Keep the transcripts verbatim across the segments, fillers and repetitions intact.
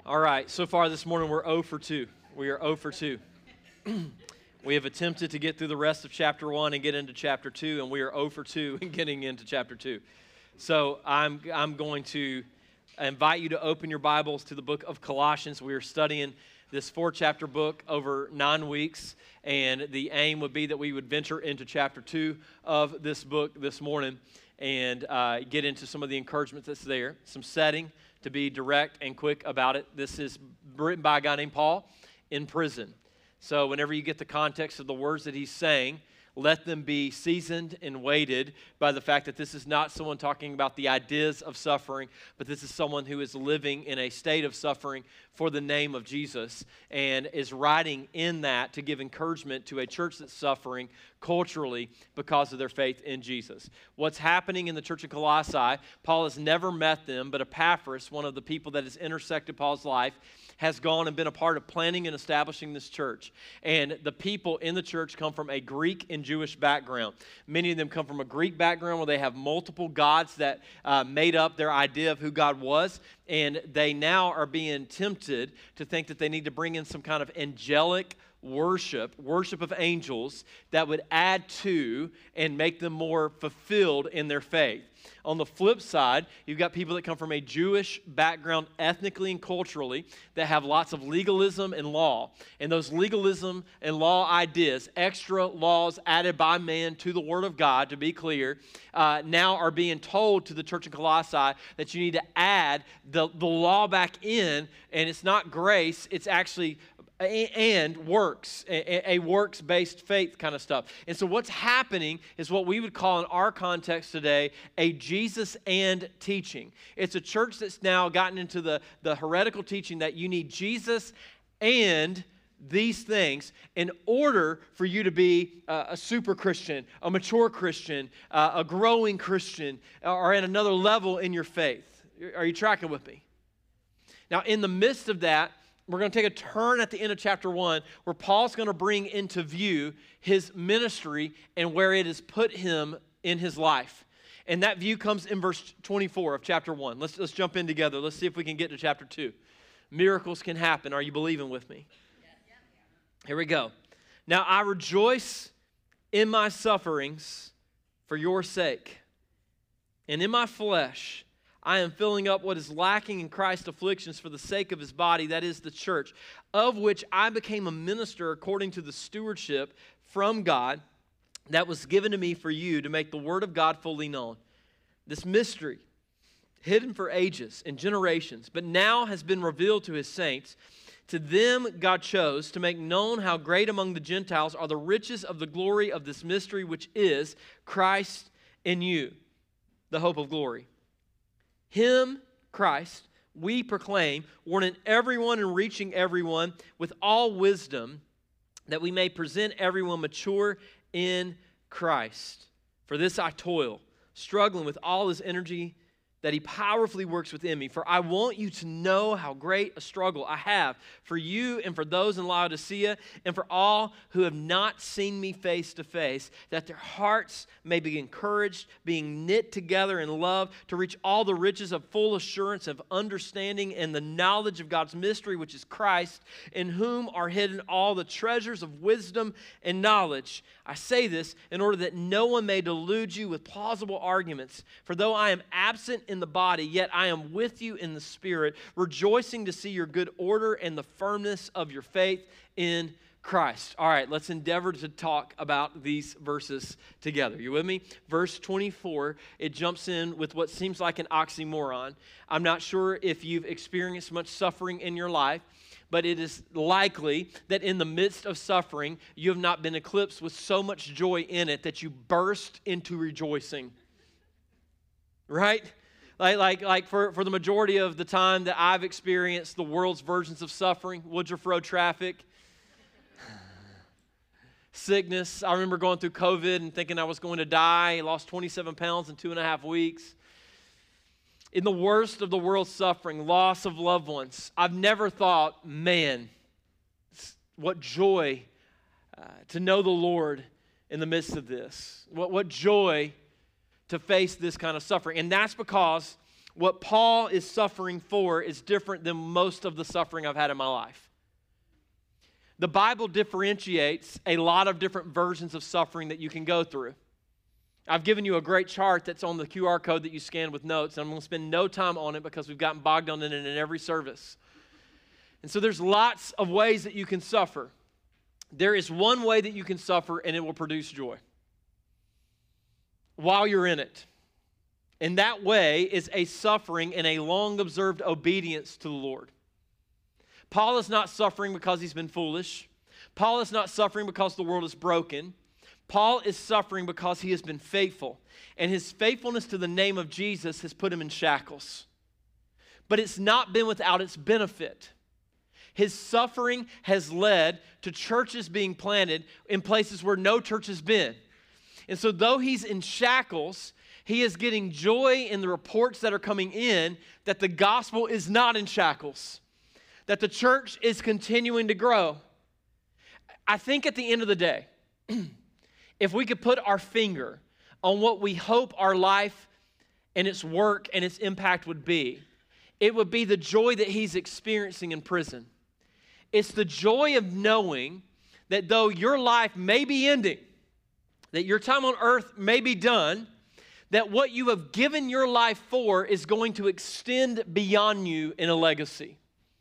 All right, so far this morning we're zero for two. We are zero for two. We have attempted to get through the rest of chapter one and get into chapter two, and we are zero for two in getting into chapter two. So I'm, I'm going to invite you to open your Bibles to the book of Colossians. We are studying this four-chapter book over nine weeks, and the aim would be that we would venture into chapter two of this book this morning and uh, get into some of the encouragement that's there, some setting, to be direct and quick about it. This is written by a guy named Paul in prison. So whenever you get the context of the words that he's saying, let them be seasoned and weighted by the fact that this is not someone talking about the ideas of suffering, but this is someone who is living in a state of suffering for the name of Jesus and is writing in that to give encouragement to a church that's suffering culturally because of their faith in Jesus. What's happening in the church of Colossae, Paul has never met them, but Epaphras, one of the people that has intersected Paul's life, has gone and been a part of planning and establishing this church. And the people in the church come from a Greek and Jewish background. Many of them come from a Greek background where they have multiple gods that uh, made up their idea of who God was. And they now are being tempted to think that they need to bring in some kind of angelic worship, worship of angels that would add to and make them more fulfilled in their faith. On the flip side, you've got people that come from a Jewish background ethnically and culturally that have lots of legalism and law. And those legalism and law ideas, extra laws added by man to the Word of God, to be clear, uh, now are being told to the church in Colossae that you need to add the, the law back in, and it's not grace, it's actually and works, a, a works-based faith kind of stuff. And so what's happening is what we would call in our context today a Jesus and teaching. It's a church that's now gotten into the, the heretical teaching that you need Jesus and these things in order for you to be uh, a super Christian, a mature Christian, uh, a growing Christian, or at another level in your faith. Are you tracking with me? Now, in the midst of that, we're going to take a turn at the end of chapter one where Paul's going to bring into view his ministry and where it has put him in his life. And that view comes in verse twenty-four of chapter one. Let's, let's jump in together. Let's see if we can get to chapter two. Miracles can happen. Are you believing with me? Here we go. Now I rejoice in my sufferings for your sake, and in my flesh I am filling up what is lacking in Christ's afflictions for the sake of his body, that is the church, of which I became a minister according to the stewardship from God that was given to me for you to make the word of God fully known. This mystery, hidden for ages and generations, but now has been revealed to his saints. To them God chose to make known how great among the Gentiles are the riches of the glory of this mystery, which is Christ in you, the hope of glory. Him, Christ, we proclaim, warning everyone and reaching everyone with all wisdom, that we may present everyone mature in Christ. For this I toil, struggling with all his energy that he powerfully works within me. For I want you to know how great a struggle I have for you and for those in Laodicea and for all who have not seen me face to face, that their hearts may be encouraged, being knit together in love, to reach all the riches of full assurance of understanding and the knowledge of God's mystery, which is Christ, in whom are hidden all the treasures of wisdom and knowledge. I say this in order that no one may delude you with plausible arguments. For though I am absent in the body, yet I am with you in the spirit, rejoicing to see your good order and the firmness of your faith in Christ. All right, let's endeavor to talk about these verses together. You with me? Verse twenty-four, it jumps in with what seems like an oxymoron. I'm not sure if you've experienced much suffering in your life, but it is likely that in the midst of suffering, you have not been eclipsed with so much joy in it that you burst into rejoicing. Right? Like, like, like for, for the majority of the time that I've experienced the world's versions of suffering, Woodruff Road traffic, sickness. I remember going through COVID and thinking I was going to die. I lost twenty-seven pounds in two and a half weeks. In the worst of the world's suffering, loss of loved ones, I've never thought, man, what joy uh, to know the Lord in the midst of this. What, what joy to face this kind of suffering. And that's because what Paul is suffering for is different than most of the suffering I've had in my life. The Bible differentiates a lot of different versions of suffering that you can go through. I've given you a great chart that's on the Q R code that you scan with notes, and I'm going to spend no time on it because we've gotten bogged down in it in every service. And so there's lots of ways that you can suffer. There is one way that you can suffer, and it will produce joy while you're in it. And that way is a suffering and a long-observed obedience to the Lord. Paul is not suffering because he's been foolish. Paul is not suffering because the world is broken. Paul is suffering because he has been faithful. And his faithfulness to the name of Jesus has put him in shackles. But it's not been without its benefit. His suffering has led to churches being planted in places where no church has been. And so though he's in shackles, he is getting joy in the reports that are coming in that the gospel is not in shackles, that the church is continuing to grow. I think at the end of the day, if we could put our finger on what we hope our life and its work and its impact would be, it would be the joy that he's experiencing in prison. It's the joy of knowing that though your life may be ending, that your time on earth may be done, that what you have given your life for is going to extend beyond you in a legacy.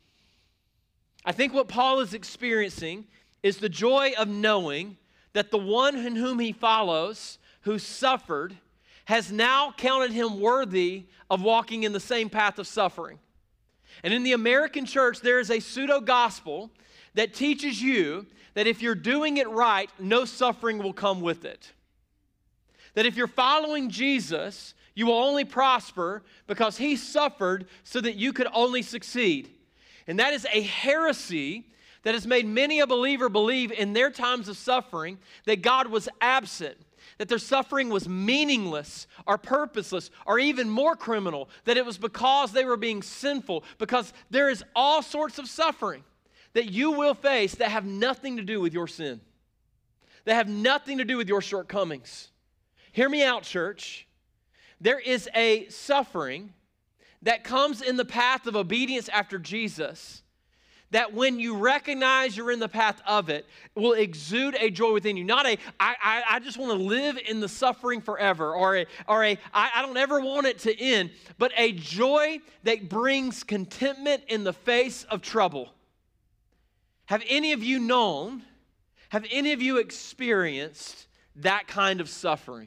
I think what Paul is experiencing is the joy of knowing that the one in whom he follows, who suffered, has now counted him worthy of walking in the same path of suffering. And in the American church, there is a pseudo-gospel that teaches you that if you're doing it right, no suffering will come with it. That if you're following Jesus, you will only prosper because he suffered so that you could only succeed. And that is a heresy that has made many a believer believe in their times of suffering that God was absent, that their suffering was meaningless or purposeless or even more criminal, that it was because they were being sinful, because there is all sorts of suffering that you will face that have nothing to do with your sin, that have nothing to do with your shortcomings. Hear me out, church. There is a suffering that comes in the path of obedience after Jesus that when you recognize you're in the path of it, will exude a joy within you. Not a, I, I, I just want to live in the suffering forever, or a, or a I, I don't ever want it to end, but a joy that brings contentment in the face of trouble. Have any of you known, have any of you experienced that kind of suffering?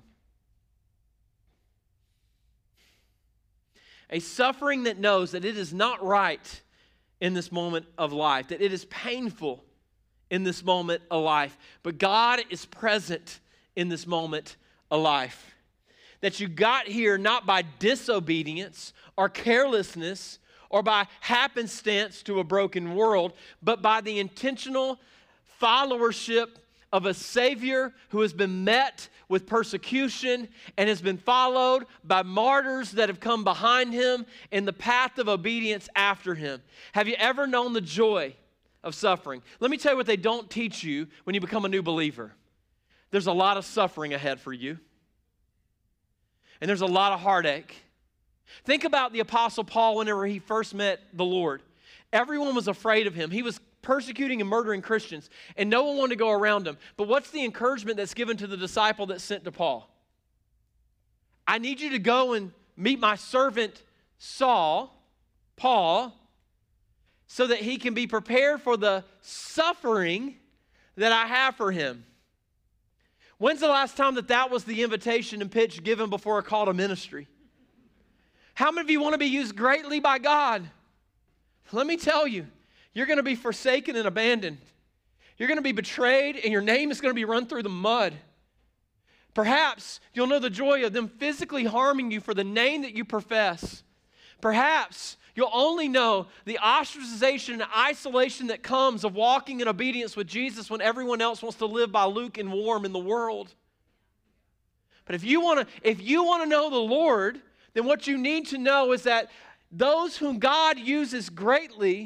A suffering that knows that it is not right in this moment of life, that it is painful in this moment of life, but God is present in this moment of life. That you got here not by disobedience or carelessness or by happenstance to a broken world, but by the intentional followership of a Savior who has been met with persecution and has been followed by martyrs that have come behind him in the path of obedience after him. Have you ever known the joy of suffering? Let me tell you what they don't teach you when you become a new believer. There's a lot of suffering ahead for you. And there's a lot of heartache. Think about the Apostle Paul whenever he first met the Lord. Everyone was afraid of him. He was persecuting and murdering Christians, and no one wanted to go around him. But what's the encouragement that's given to the disciple that's sent to Paul? I need you to go and meet my servant Saul, Paul, so that he can be prepared for the suffering that I have for him. When's the last time that that was the invitation and pitch given before a call to ministry? How many of you want to be used greatly by God? Let me tell you, you're going to be forsaken and abandoned. You're going to be betrayed, and your name is going to be run through the mud. Perhaps you'll know the joy of them physically harming you for the name that you profess. Perhaps you'll only know the ostracization and isolation that comes of walking in obedience with Jesus when everyone else wants to live by luke and warm in the world. But if you want to, if you want to know the Lord, then what you need to know is that those whom God uses greatly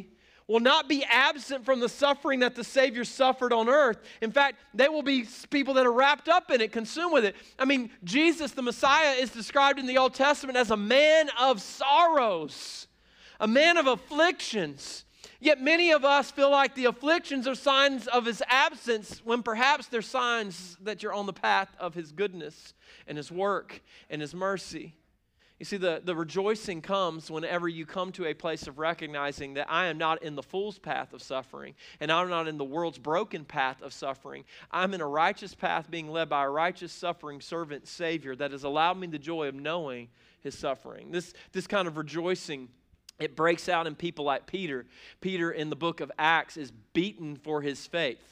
will not be absent from the suffering that the Savior suffered on earth. In fact, they will be people that are wrapped up in it, consumed with it. I mean, Jesus, the Messiah, is described in the Old Testament as a man of sorrows, a man of afflictions. Yet many of us feel like the afflictions are signs of his absence, when perhaps they're signs that you're on the path of his goodness and his work and his mercy. You see, the, the rejoicing comes whenever you come to a place of recognizing that I am not in the fool's path of suffering, and I'm not in the world's broken path of suffering. I'm in a righteous path being led by a righteous, suffering servant Savior that has allowed me the joy of knowing his suffering. This, this kind of rejoicing, it breaks out in people like Peter. Peter in the book of Acts is beaten for his faith.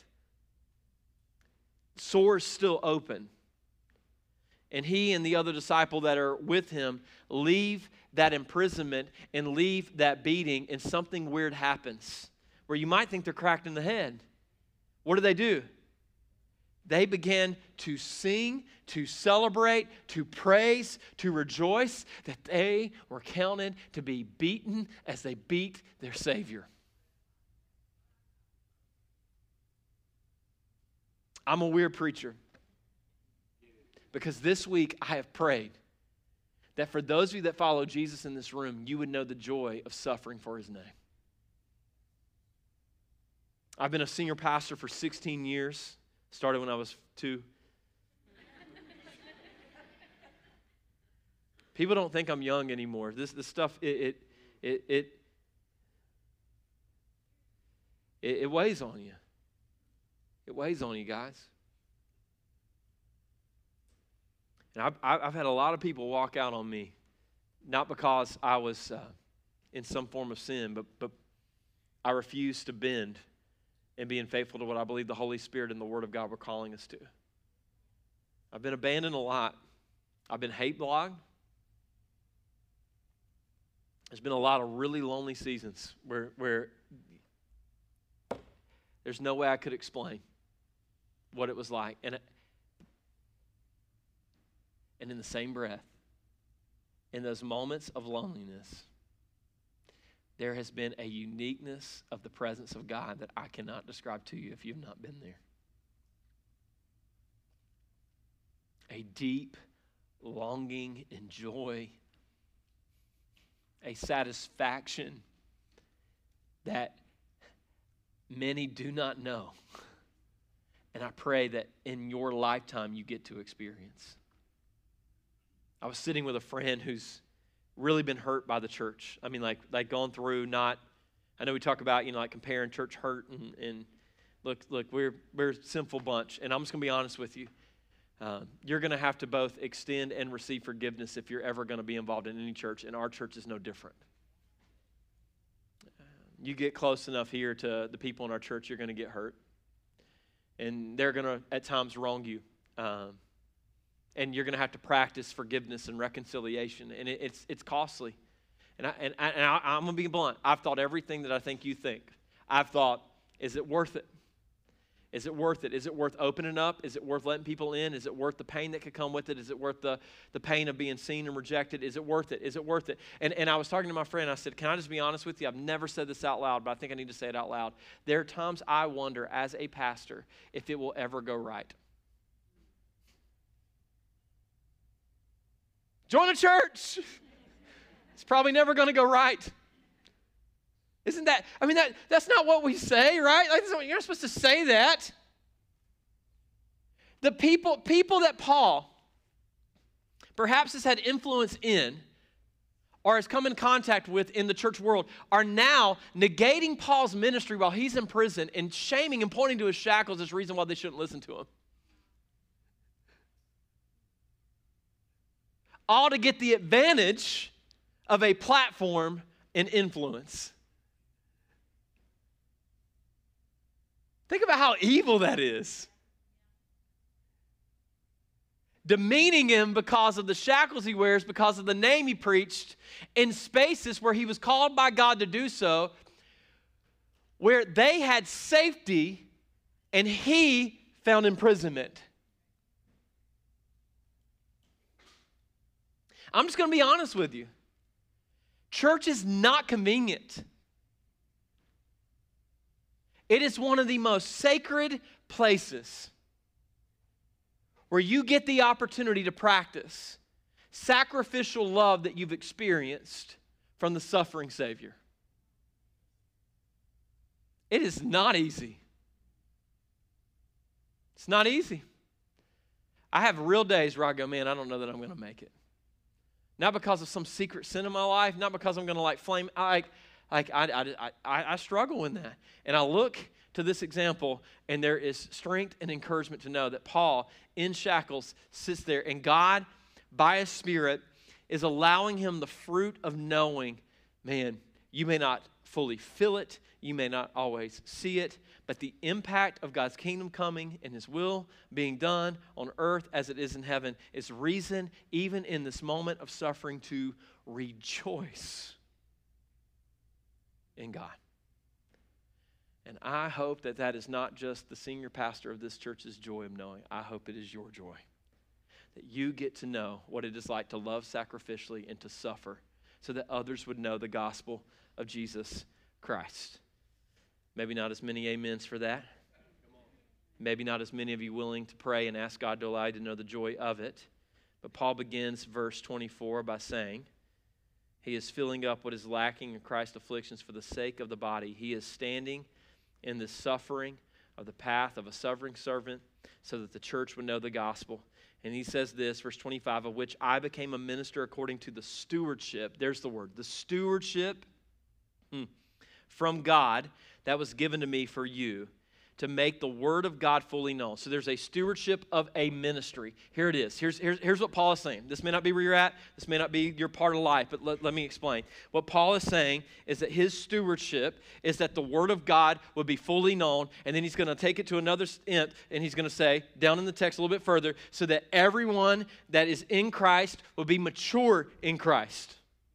Sores still open. And he and the other disciple that are with him leave that imprisonment and leave that beating, and something weird happens where you might think they're cracked in the head. What do they do? They began to sing, to celebrate, to praise, to rejoice that they were counted to be beaten as they beat their Savior. I'm a weird preacher. Because this week I have prayed that for those of you that follow Jesus in this room, you would know the joy of suffering for his name. I've been a senior pastor for sixteen years. Started when I was two. People don't think I'm young anymore. This, this stuff, it, it, it, it, it, it weighs on you. It weighs on you, guys. And I've, I've had a lot of people walk out on me, not because I was uh, in some form of sin, but, but I refused to bend in being faithful to what I believe the Holy Spirit and the Word of God were calling us to. I've been abandoned a lot. I've been hate blogged. There's been a lot of really lonely seasons where, where there's no way I could explain what it was like. And it, And in the same breath, in those moments of loneliness, there has been a uniqueness of the presence of God that I cannot describe to you if you've not been there. A deep longing and joy, a satisfaction that many do not know. And I pray that in your lifetime you get to experience. I was sitting with a friend who's really been hurt by the church. I mean, like, like gone through not, I know we talk about, you know, like comparing church hurt and, and look, look, we're, we're a sinful bunch. And I'm just going to be honest with you. Uh, you're going to have to both extend and receive forgiveness if you're ever going to be involved in any church, and our church is no different. You get close enough here to the people in our church, you're going to get hurt. And they're going to, at times, wrong you. Um, And you're going to have to practice forgiveness and reconciliation. And it, it's it's costly. And, I, and, I, and I, I'm going to be blunt. I've thought everything that I think you think. I've thought, is it worth it? Is it worth it? Is it worth opening up? Is it worth letting people in? Is it worth the pain that could come with it? Is it worth the, the pain of being seen and rejected? Is it worth it? Is it worth it? And, and I was talking to my friend. I said, can I just be honest with you? I've never said this out loud, but I think I need to say it out loud. There are times I wonder as a pastor if it will ever go right. Join a church. It's probably never going to go right. Isn't that, I mean, that that's not what we say, right? Like, you're not supposed to say that. The people, people that Paul perhaps has had influence in or has come in contact with in the church world are now negating Paul's ministry while he's in prison and shaming and pointing to his shackles as reason why they shouldn't listen to him. All to get the advantage of a platform and influence. Think about how evil that is. Demeaning him because of the shackles he wears, because of the name he preached, in spaces where he was called by God to do so, where they had safety and he found imprisonment. I'm just going to be honest with you. Church is not convenient. It is one of the most sacred places where you get the opportunity to practice sacrificial love that you've experienced from the suffering Savior. It is not easy. It's not easy. I have real days where I go, man, I don't know that I'm going to make it. Not because of some secret sin in my life, not because I'm going to like flame. I, like I, I, I, I struggle in that. And I look to this example, and there is strength and encouragement to know that Paul, in shackles, sits there, and God, by His Spirit, is allowing him the fruit of knowing, man, you may not fully feel it, you may not always see it, but the impact of God's kingdom coming and His will being done on earth as it is in heaven is reason, even in this moment of suffering, to rejoice in God. And I hope that that is not just the senior pastor of this church's joy of knowing. I hope it is your joy. That you get to know what it is like to love sacrificially and to suffer so that others would know the gospel of Jesus Christ. Maybe not as many amens for that. Maybe not as many of you willing to pray and ask God to allow you to know the joy of it. But Paul begins verse twenty-four by saying, he is filling up what is lacking in Christ's afflictions for the sake of the body. He is standing in the suffering of the path of a suffering servant so that the church would know the gospel. And he says this, verse twenty-five, of which I became a minister according to the stewardship. There's the word, the stewardship hmm, from God that was given to me for you to make the word of God fully known. So there's a stewardship of a ministry. Here it is. Here's, here's, here's what Paul is saying. This may not be where you're at. This may not be your part of life, but let, let me explain. What Paul is saying is that his stewardship is that the word of God would be fully known, and then he's going to take it to another stint, and he's going to say, down in the text a little bit further, so that everyone that is in Christ will be mature in Christ.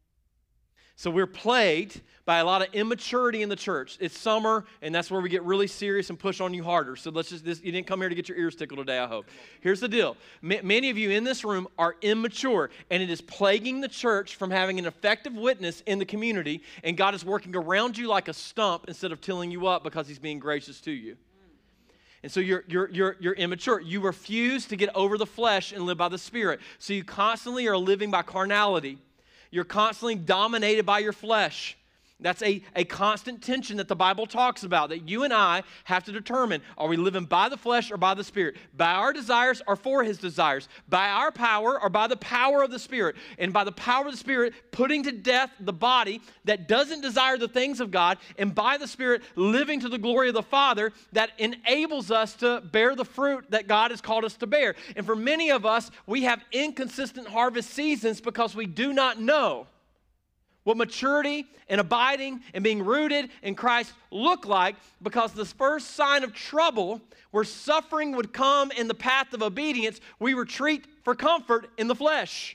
So we're plagued by a lot of immaturity in the church. It's summer, and that's where we get really serious and push on you harder. So let's just, this, you didn't come here to get your ears tickled today, I hope. Here's the deal. M- many of you in this room are immature, and it is plaguing the church from having an effective witness in the community, and God is working around you like a stump instead of tilling you up because He's being gracious to you. And so you're, you're, you're, you're immature. You refuse to get over the flesh and live by the Spirit. So you constantly are living by carnality. You're constantly dominated by your flesh. That's a, a constant tension that the Bible talks about, that you and I have to determine, are we living by the flesh or by the Spirit? By our desires or for His desires? By our power or by the power of the Spirit? And by the power of the Spirit, putting to death the body that doesn't desire the things of God, and by the Spirit, living to the glory of the Father that enables us to bear the fruit that God has called us to bear. And for many of us, we have inconsistent harvest seasons because we do not know what maturity and abiding and being rooted in Christ look like, because the first sign of trouble where suffering would come in the path of obedience, we retreat for comfort in the flesh.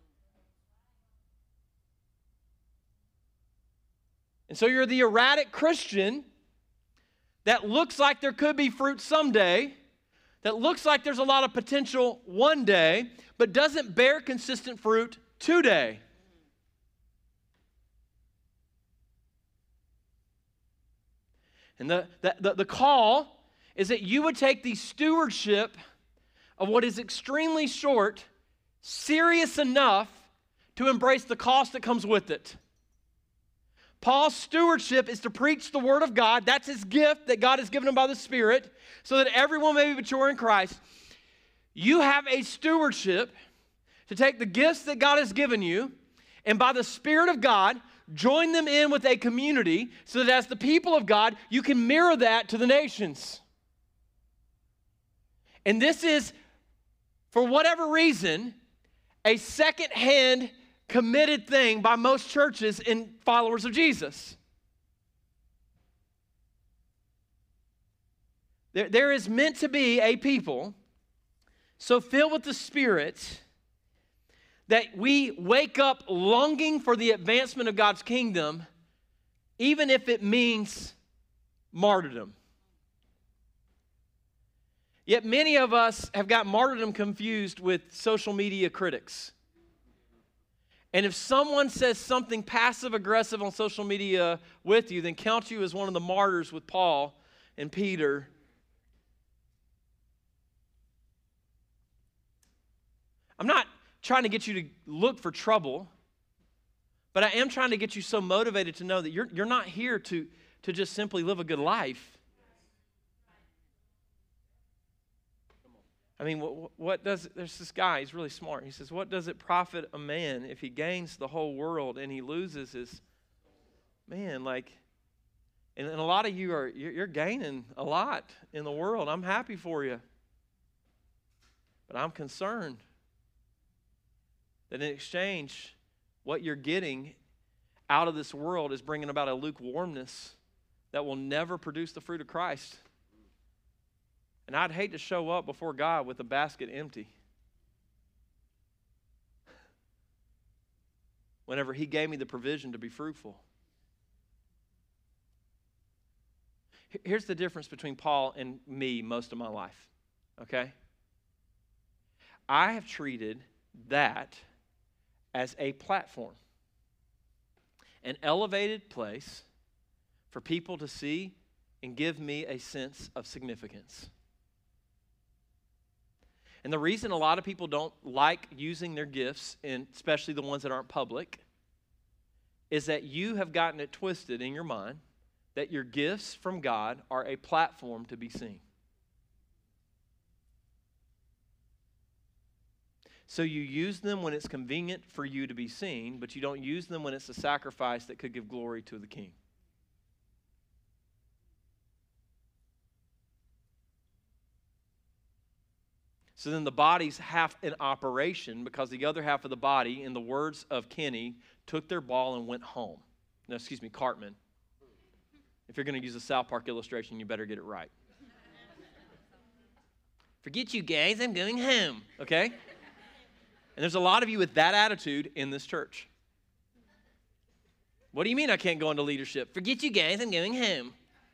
And so you're the erratic Christian that looks like there could be fruit someday, that looks like there's a lot of potential one day, but doesn't bear consistent fruit today. And the, the, the call is that you would take the stewardship of what is extremely short serious enough to embrace the cost that comes with it. Paul's stewardship is to preach the word of God. That's his gift that God has given him by the Spirit, so that everyone may be mature in Christ. You have a stewardship to take the gifts that God has given you, and by the Spirit of God, join them in with a community so that as the people of God, you can mirror that to the nations. And this is, for whatever reason, a second-hand committed thing by most churches and followers of Jesus. There, there is meant to be a people so filled with the Spirit that we wake up longing for the advancement of God's kingdom, even if it means martyrdom. Yet many of us have got martyrdom confused with social media critics. And if someone says something passive-aggressive on social media with you, then count you as one of the martyrs with Paul and Peter. I'm not trying to get you to look for trouble, but I am trying to get you so motivated to know that you're, you're not here to, to just simply live a good life. I mean, what, what does, there's this guy, he's really smart. He says, what does it profit a man if he gains the whole world and he loses his, man, like, and, and a lot of you are, you're, you're gaining a lot in the world. I'm happy for you. But I'm concerned that in exchange, what you're getting out of this world is bringing about a lukewarmness that will never produce the fruit of Christ. And I'd hate to show up before God with a basket empty. Whenever He gave me the provision to be fruitful. Here's the difference between Paul and me most of my life, okay? I have treated that as a platform, an elevated place for people to see and give me a sense of significance. And the reason a lot of people don't like using their gifts, and especially the ones that aren't public, is that you have gotten it twisted in your mind that your gifts from God are a platform to be seen. So you use them when it's convenient for you to be seen, but you don't use them when it's a sacrifice that could give glory to the King. So then the body's half in operation because the other half of the body, in the words of Kenny, took their ball and went home. No, excuse me, Cartman. If you're going to use a South Park illustration, you better get it right. Forget you guys, I'm going home, okay? And there's a lot of you with that attitude in this church. What do you mean I can't go into leadership? Forget you guys, I'm going home.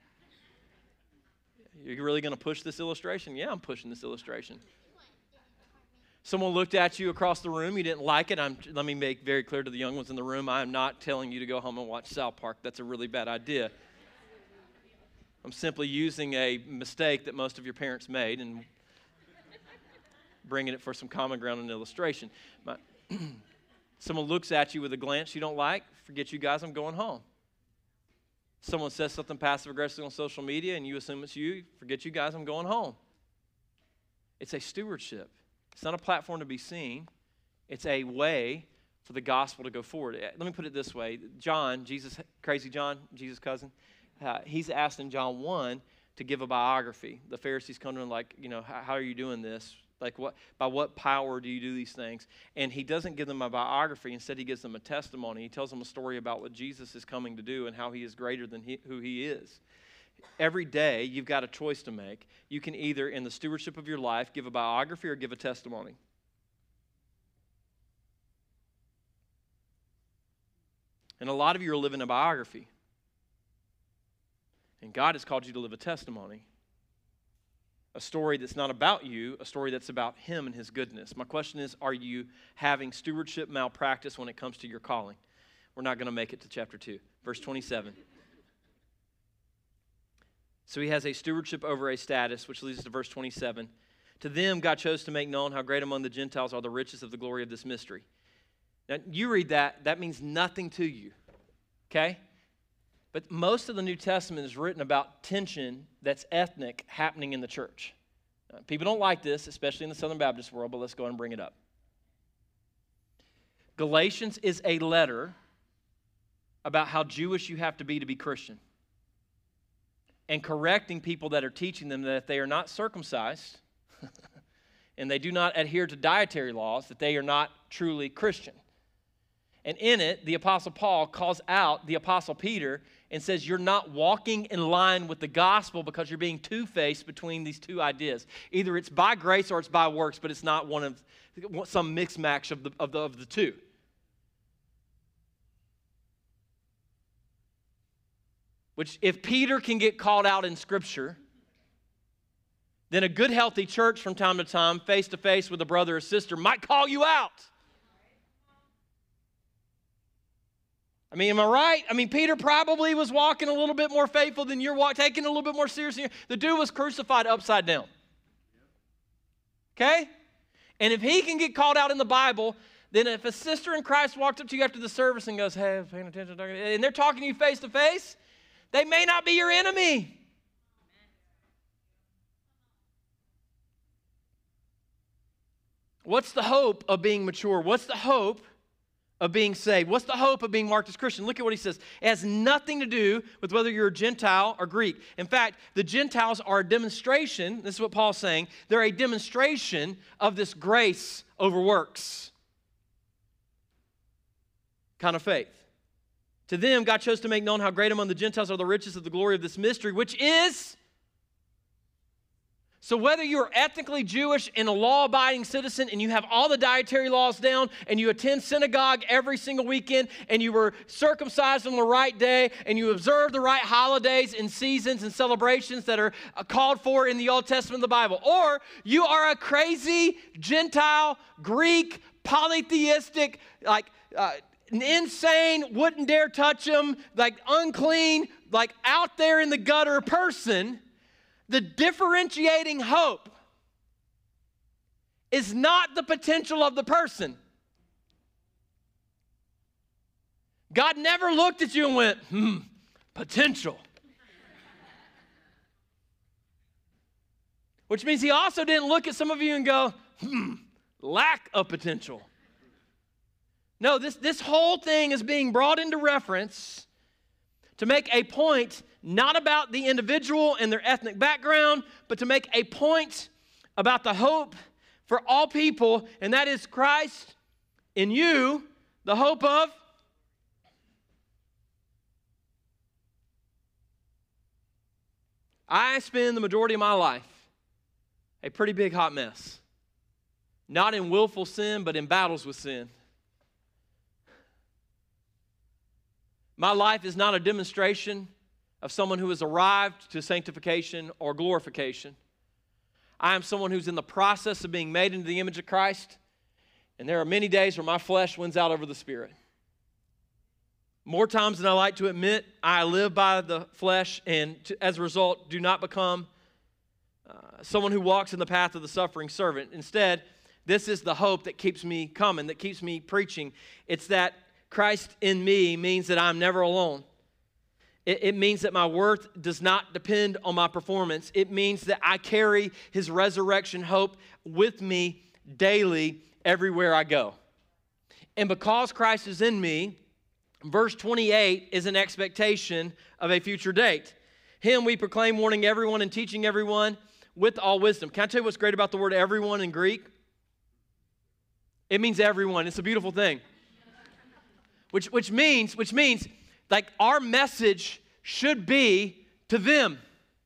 You're really going to push this illustration? Yeah, I'm pushing this illustration. Someone looked at you across the room, you didn't like it. I'm, let me make very clear to the young ones in the room, I am not telling you to go home and watch South Park. That's a really bad idea. I'm simply using a mistake that most of your parents made and bringing it for some common ground and illustration. My, someone looks at you with a glance you don't like, forget you guys, I'm going home. Someone says something passive-aggressive on social media and you assume it's you, forget you guys, I'm going home. It's a stewardship. It's not a platform to be seen. It's a way for the gospel to go forward. Let me put it this way. John, Jesus, crazy John, Jesus' cousin, uh, he's asked in John one to give a biography. The Pharisees come to him like, you know, how, how are you doing this? Like, what? By what power do you do these things? And he doesn't give them a biography. Instead, he gives them a testimony. He tells them a story about what Jesus is coming to do and how he is greater than he, who he is. Every day, you've got a choice to make. You can either, in the stewardship of your life, give a biography or give a testimony. And a lot of you are living a biography. And God has called you to live a testimony. A story that's not about you, a story that's about Him and His goodness. My question is, are you having stewardship malpractice when it comes to your calling? We're not going to make it to chapter two. Verse twenty-seven. So he has a stewardship over a status, which leads us to verse twenty-seven. To them, God chose to make known how great among the Gentiles are the riches of the glory of this mystery. Now, you read that, that means nothing to you, okay? But most of the New Testament is written about tension that's ethnic happening in the church. Now, people don't like this, especially in the Southern Baptist world, but let's go ahead and bring it up. Galatians is a letter about how Jewish you have to be to be Christian. And correcting people that are teaching them that if they are not circumcised and they do not adhere to dietary laws, that they are not truly Christian. And in it, the Apostle Paul calls out the Apostle Peter and says, you're not walking in line with the gospel because you're being two-faced between these two ideas. Either it's by grace or it's by works, but it's not one of some mix match of the, of the, of the two. Which, if Peter can get called out in Scripture, then a good, healthy church from time to time, face-to-face with a brother or sister, might call you out. I mean, am I right? I mean, Peter probably was walking a little bit more faithful than you're walking, taking it a little bit more seriously. The dude was crucified upside down. Okay? And if he can get called out in the Bible, then if a sister in Christ walked up to you after the service and goes, hey, I'm paying attention, and they're talking to you face to face, they may not be your enemy. What's the hope of being mature? What's the hope of being saved? What's the hope of being marked as Christian? Look at what he says. It has nothing to do with whether you're a Gentile or Greek. In fact, the Gentiles are a demonstration, this is what Paul's saying, they're a demonstration of this grace over works kind of faith. To them, God chose to make known how great among the Gentiles are the riches of the glory of this mystery, which is... So whether you're ethnically Jewish and a law-abiding citizen and you have all the dietary laws down and you attend synagogue every single weekend and you were circumcised on the right day and you observe the right holidays and seasons and celebrations that are called for in the Old Testament of the Bible, or you are a crazy Gentile, Greek, polytheistic, like uh, insane, wouldn't dare touch them, like unclean, like out there in the gutter person, the differentiating hope is not the potential of the person. God never looked at you and went, hmm, potential. Which means he also didn't look at some of you and go, hmm, lack of potential. No, this, this whole thing is being brought into reference to make a point not about the individual and their ethnic background, but to make a point about the hope for all people, and that is Christ in you, the hope of I spend the majority of my life a pretty big hot mess. Not in willful sin, but in battles with sin. My life is not a demonstration of someone who has arrived to sanctification or glorification. I am someone who's in the process of being made into the image of Christ, and there are many days where my flesh wins out over the Spirit. More times than I like to admit, I live by the flesh, and to, as a result, do not become uh, someone who walks in the path of the suffering servant. Instead, this is the hope that keeps me coming, that keeps me preaching. It's that Christ in me means that I'm never alone. It, it means that my worth does not depend on my performance. It means that I carry his resurrection hope with me daily everywhere I go. And because Christ is in me, verse twenty-eight is an expectation of a future date. Him we proclaim, warning everyone and teaching everyone with all wisdom. Can I tell you what's great about the word everyone in Greek? It means everyone. It's a beautiful thing. Which, which means, which means, like, our message should be to them.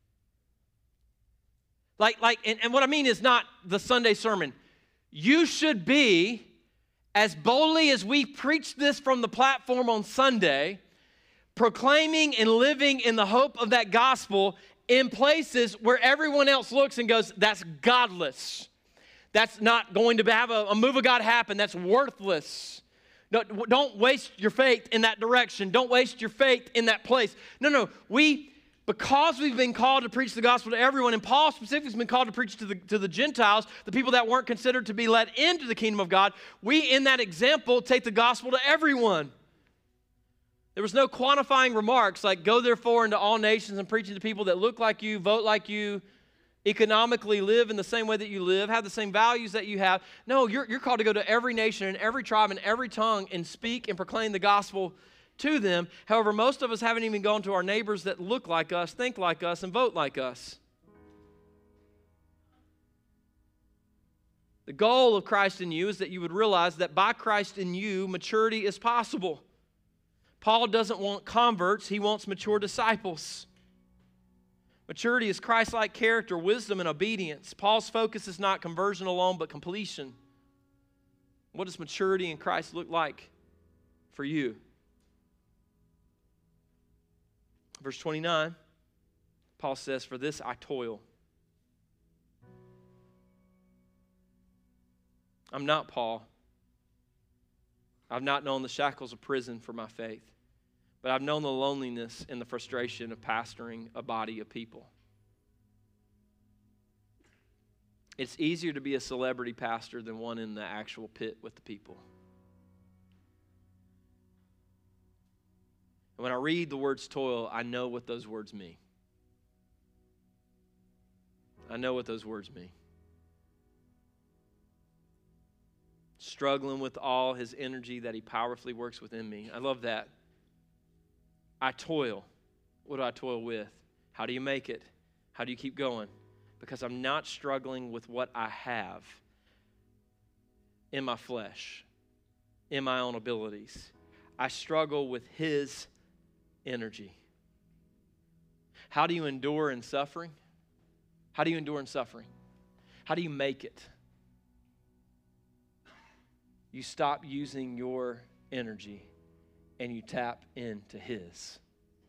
Like, like, and, and what I mean is not the Sunday sermon. You should be, as boldly as we preach this from the platform on Sunday, proclaiming and living in the hope of that gospel in places where everyone else looks and goes, that's godless. That's not going to have a, a move of God happen. That's worthless. No, don't waste your faith in that direction. Don't waste your faith in that place. No, no. We, because we've been called to preach the gospel to everyone, and Paul specifically has been called to preach to the, to the Gentiles, the people that weren't considered to be let into the kingdom of God, we, in that example, take the gospel to everyone. There was no quantifying remarks like, go therefore into all nations and preaching to people that look like you, vote like you, economically live in the same way that you live, have the same values that you have. No, you're, you're called to go to every nation and every tribe and every tongue and speak and proclaim the gospel to them. However, most of us haven't even gone to our neighbors that look like us, think like us, and vote like us. The goal of Christ in you is that you would realize that by Christ in you, maturity is possible. Paul doesn't want converts, he wants mature disciples. Maturity is Christ-like character, wisdom, and obedience. Paul's focus is not conversion alone, but completion. What does maturity in Christ look like for you? Verse twenty-nine, Paul says, for this I toil. I'm not Paul. I've not known the shackles of prison for my faith. but I've known the loneliness and the frustration of pastoring a body of people. It's easier to be a celebrity pastor than one in the actual pit with the people. And when I read the words toil, I know what those words mean. I know what those words mean. Struggling with all his energy that he powerfully works within me. I love that. I toil. What do I toil with? How do you make it? How do you keep going? Because I'm not struggling with what I have in my flesh, in my own abilities. I struggle with his energy. How do you endure in suffering? How do you endure in suffering? How do you make it? You stop using your energy and you tap into his.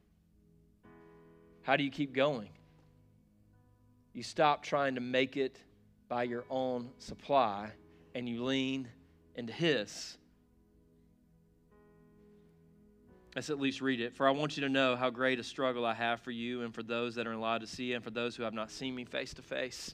How do you keep going? You stop trying to make it by your own supply and you lean into his. Let's at least read it. For I want you to know how great a struggle I have for you and for those that are in Laodicea and for those who have not seen me face to face.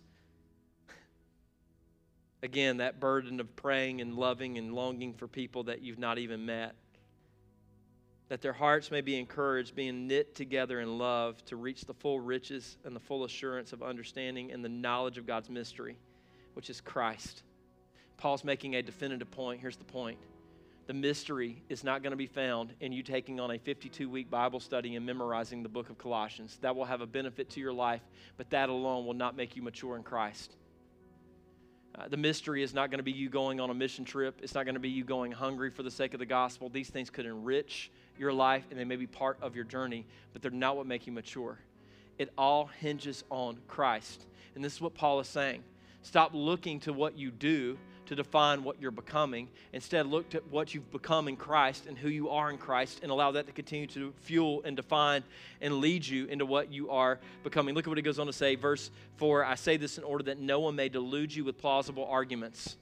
Again, that burden of praying and loving and longing for people that you've not even met. That their hearts may be encouraged, being knit together in love to reach the full riches and the full assurance of understanding and the knowledge of God's mystery, which is Christ. Paul's making a definitive point. Here's the point. The mystery is not going to be found in you taking on a fifty-two week Bible study and memorizing the book of Colossians. That will have a benefit to your life, but that alone will not make you mature in Christ. Uh, the mystery is not going to be you going on a mission trip. It's not going to be you going hungry for the sake of the gospel. These things could enrich your life, and they may be part of your journey, but they're not what make you mature. It all hinges on Christ. And this is what Paul is saying. Stop looking to what you do to define what you're becoming. Instead, look at what you've become in Christ and who you are in Christ and allow that to continue to fuel and define and lead you into what you are becoming. Look at what he goes on to say, verse four, I say this in order that no one may delude you with plausible arguments.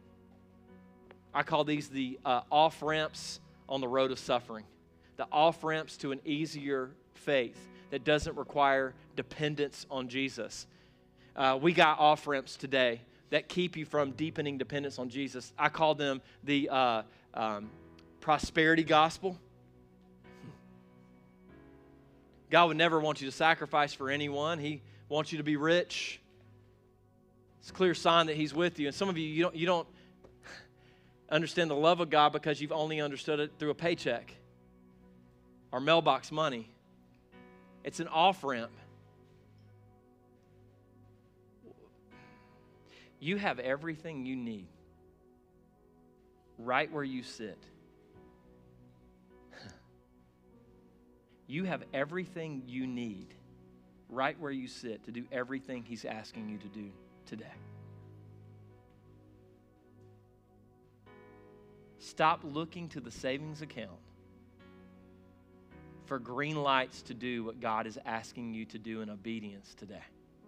I call these the uh, off-ramps on the road of suffering. The off-ramps to an easier faith that doesn't require dependence on Jesus. Uh, we got off-ramps today that keep you from deepening dependence on Jesus. I call them the uh, um, prosperity gospel. God would never want you to sacrifice for anyone. He wants you to be rich. It's a clear sign that he's with you. And some of you, you don't, you don't understand the love of God because you've only understood it through a paycheck or mailbox money. It's an off-ramp. You have everything you need right where you sit. You have everything you need right where you sit to do everything he's asking you to do today. Stop looking to the savings account for green lights to do what God is asking you to do in obedience today.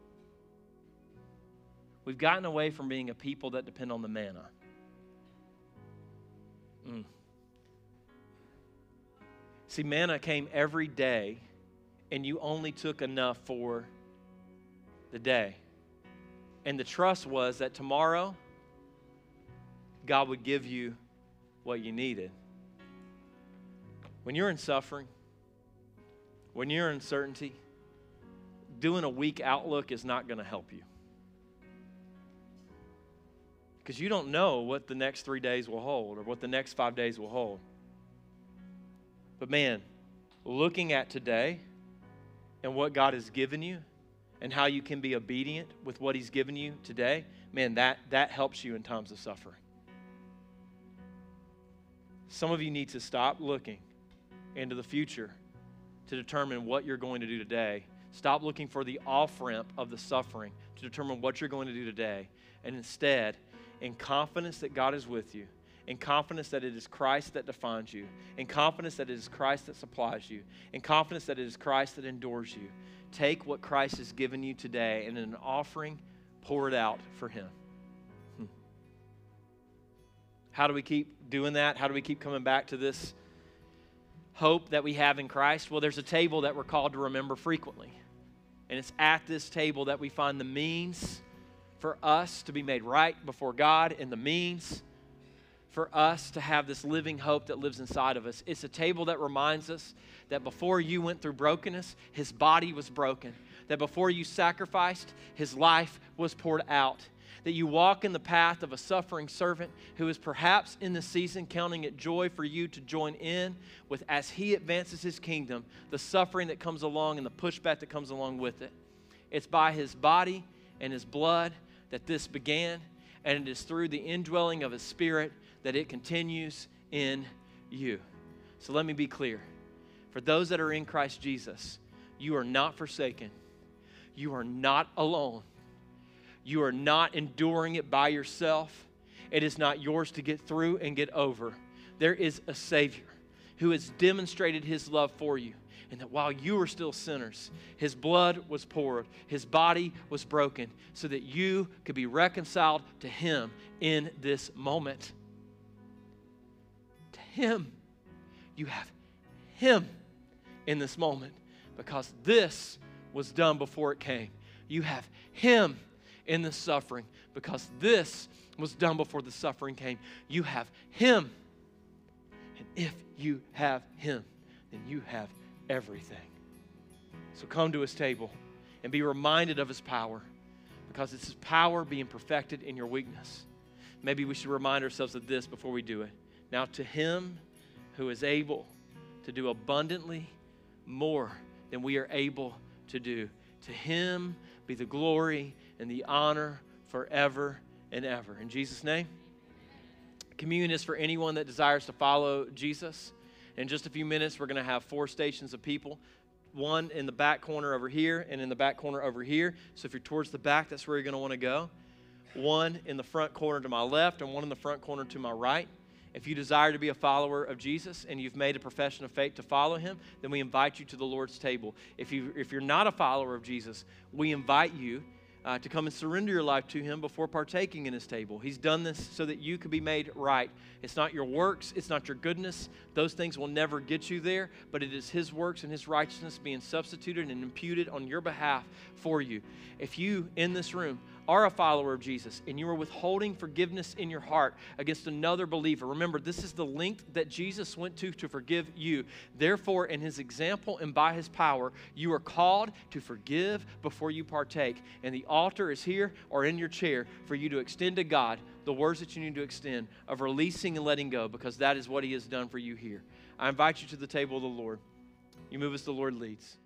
We've gotten away from being a people that depend on the manna. Mm. See, manna came every day, and you only took enough for the day. And the trust was that tomorrow, God would give you what you needed. When you're in suffering, when you're in uncertainty, doing a weak outlook is not going to help you. Because you don't know what the next three days will hold or what the next five days will hold. But man, looking at today and what God has given you and how you can be obedient with what he's given you today, man, that, that helps you in times of suffering. Some of you need to stop looking into the future to determine what you're going to do today. Stop looking for the off-ramp of the suffering to determine what you're going to do today. And instead, in confidence that God is with you, in confidence that it is Christ that defines you, in confidence that it is Christ that supplies you, in confidence that it is Christ that endures you, take what Christ has given you today and in an offering, pour it out for him. Hmm. How do we keep doing that? How do we keep coming back to this? hope that we have in Christ? Well, there's a table that we're called to remember frequently. And it's at this table that we find the means for us to be made right before God and the means for us to have this living hope that lives inside of us. It's a table that reminds us that before you went through brokenness, his body was broken. That before you sacrificed, his life was poured out. That you walk in the path of a suffering servant who is perhaps in the season counting it joy for you to join in with, as he advances his kingdom, the suffering that comes along and the pushback that comes along with it. It's by his body and his blood that this began, and it is through the indwelling of his Spirit that it continues in you. So let me be clear. For those that are in Christ Jesus, you are not forsaken. You are not alone. You are not enduring it by yourself. It is not yours to get through and get over. There is a Savior who has demonstrated his love for you. And that while you were still sinners, his blood was poured, his body was broken, so that you could be reconciled to him in this moment. To him. You have him in this moment because this was done before it came. You have him in the suffering because this was done before the suffering came. You have him. And if you have him, then you have everything. So come to his table and be reminded of his power because it's his power being perfected in your weakness. Maybe we should remind ourselves of this before we do it. Now to him who is able to do abundantly more than we are able to do, to him be the glory and the honor forever and ever. In Jesus' name. Communion is for anyone that desires to follow Jesus. In just a few minutes, we're going to have four stations of people. One in the back corner over here and in the back corner over here. So if you're towards the back, that's where you're going to want to go. One in the front corner to my left and one in the front corner to my right. If you desire to be a follower of Jesus and you've made a profession of faith to follow him, then we invite you to the Lord's table. If, you, if you're not a follower of Jesus, we invite you uh, to come and surrender your life to him before partaking in his table. He's done this so that you could be made right. It's not your works. It's not your goodness. Those things will never get you there, but it is his works and his righteousness being substituted and imputed on your behalf for you. If you, in this room, are a follower of Jesus and you are withholding forgiveness in your heart against another believer, remember, this is the length that Jesus went to to forgive you. Therefore, in his example and by his power, you are called to forgive before you partake. And the altar is here or in your chair for you to extend to God the words that you need to extend of releasing and letting go, because that is what he has done for you here. I invite you to the table of the Lord. You move as the Lord leads.